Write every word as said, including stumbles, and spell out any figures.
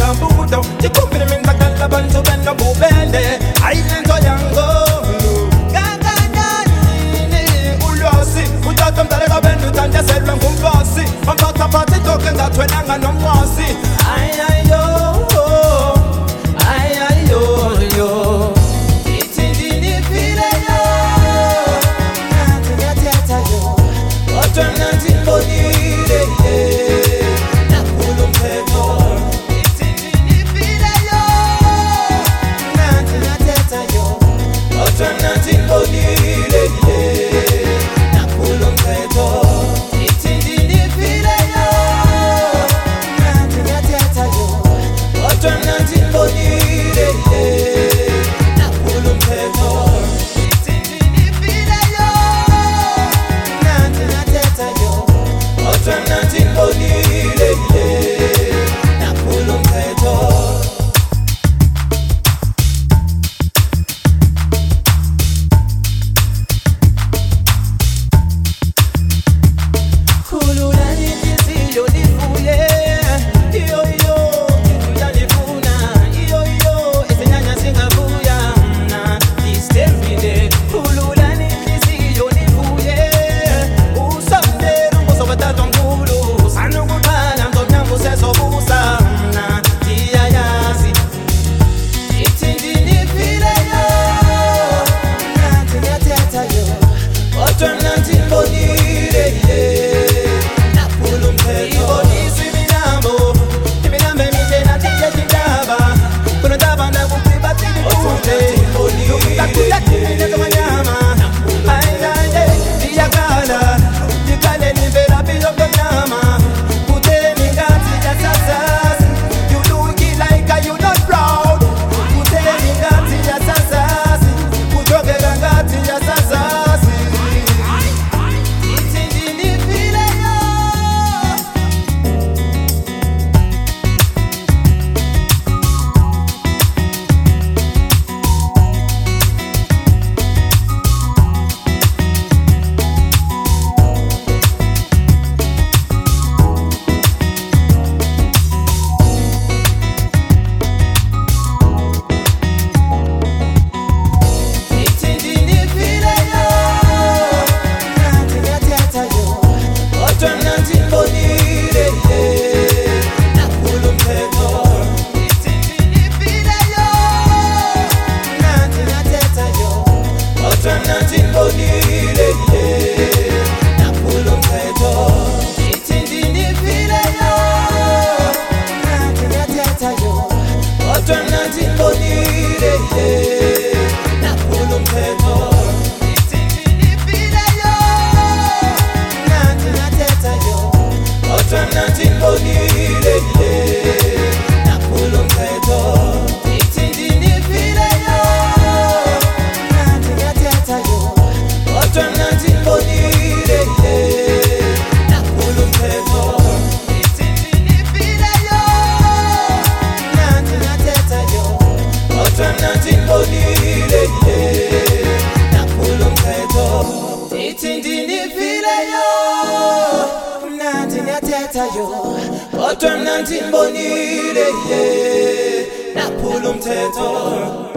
mbudo chikumbile minza kala bantu beno bubende ayinto yango nganganyani ulosi utata mdaleka benu tandeselwe ngumfosi mpata pati toke ngatwenanga nomwasi ayayo ayayo yo itindini file yo nantingateta yo otwe nantimbonile nakulu mpeto itindini file yo nantingateta yo otwe nantimbonile nakulu mpeto itindini file yo nantingateta yo otwe nantimbonile nakulu mpeto itindini file yo nantingateta yo otwe nantimbonile nakulu mpeto. Khululani inhliziyo nivuye, iyo iyo into yanifuna, iyo iyo izinyanya zingabuya mna isithembile. Khululani inhliziyo nivuye, usondele umbuso wetatomkhulu, sanukuphala ngomnyango sezobusa mna ndiyayazi. Itindini file yo, nanti ngiyathetha yo, kodwa mna ndimbonile nakulu mpeto. Ibonisa iminambo, iminambo emide nathi yeshintaba, kunotaba nakupriba tilifunde, nokutakuya thina zomanyama. Ayinanje ndiyakhala, ndikhale nimvelaphi yobumnyama, kutheni ngathi yasasazi, you looking like are you not proud, kutheni ngathi yasasazi, kujogeka ngathi yasasazi. Itindini file yo, itindini file yo, nanti ngiyathetha yo, kodwa mna ndimbonile nakulu mpeto. Itindini file yo, nanti ngiyathetha yo, kodwa mna ndimbonile nakulu mpeto. Itindini file yo, nanti ngiyathetha yo, kodwa mna ndimbonile nakulu mpeto. Itindini file yo, nanti ngiyathetha yo, kodwa mna ndimbonile nakulu mpeto. Itindini file yo, nanti ngiyathetha yo, kodwa mna ndimbonile nakulu mpeto. Itindini file yo, nanti ngiyathetha yo, kodwa mna ndimbonile nakulu mpeto. Itindini file yo, nanti ngiyathetha yo, kodwa mna ndimbonile nakulu mpeto.